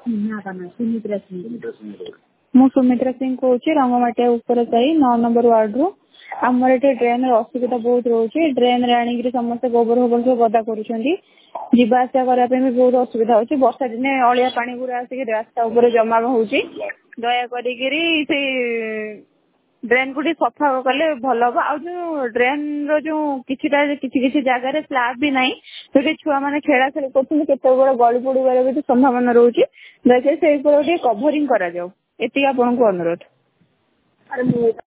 ମୁଁ ସୁମିତ୍ରା ସିଂ କହୁଛି ରଙ୍ଗମାଟିଆ ଉପର ସାହି 9 ନମ୍ବର ୱାର୍ଡ ରୁ। ଆମର ଏଠି ଡ୍ରେନ ର ଅସୁବିଧା ବହୁତ ରହୁଛି। ଡ୍ରେନ ରେ ଆଣିକିରି ସମସ୍ତେ ଗୋବର ଫୋବର ସବୁ ଗଦା କରୁଛନ୍ତି। ଯିବା ଆସିବା କରିବା ପାଇଁ ବି ବହୁତ ଅସୁବିଧା ହଉଛି। ବର୍ଷା ଦିନେ ଅଳିଆ ପାଣି ଗୁରା ଆସିକି ରାସ୍ତା ଉପରେ ଜମା ହଉଛି। ଦୟା କରିକିରି ସେଇ ଡ୍ରେନ କୁ ଟିକେ ସଫା କଲେ ଭଲ ହବ। ଆଉ ଯୋଉ ଡ୍ରେନ ର ଯୋଉ କିଛି ଜାଗାରେ ସ୍ଲାବ ବି ନାହିଁ, ସେଠି ଛୁଆ ମାନେ ଖେଳା ଖେଳି କରୁଛନ୍ତି, କେତେବେଳେ ଗଳି ପଡିବାର ବି ସମ୍ଭାବନା ରହୁଛି। ଦୟచేసి ସେଇ ଉପରେ ଟିକେ କଭରିଂ କରାଯାଉ, ଏତିକି ଆପଣଙ୍କୁ ଅନୁରୋଧ।